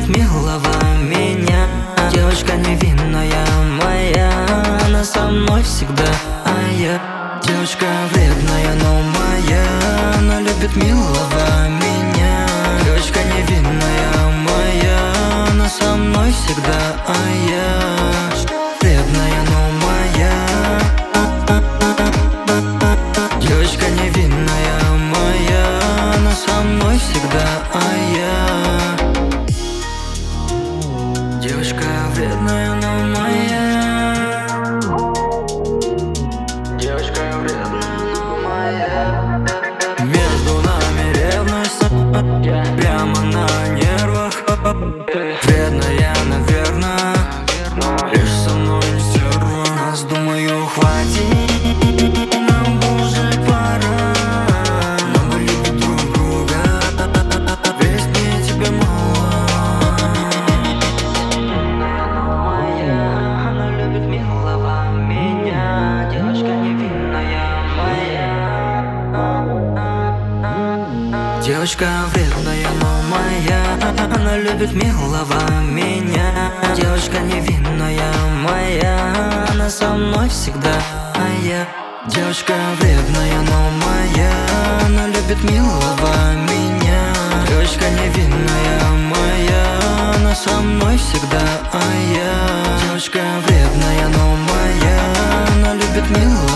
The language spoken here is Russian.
любит милого меня. Девочка невинная моя, она со мной всегда, а я девочка вредная, но моя. Она любит милого меня. Девочка невинная моя, она со мной всегда, а я вредная, но моя. Девочка невинная моя, она со мной всегда, а я девочка вредная, но моя. Девочка вредная, но моя. Между нами ревность, прямо на нервах. Вредная, наверное, лишь со мной не стерва. Нас, думаю, хватит, нам уже пора. Но мы любим друг друга, ведь мне тебя мало. Она любит милого меня. Девочка невинная моя. Девочка вредная, но моя. Она любит милого меня. Девочка невинная моя, она со мной всегда, а я девочка вредная, но моя. Она любит милого меня. Девочка невинная моя, она со мной всегда, а я девочка вредная, но моя. Она любит милого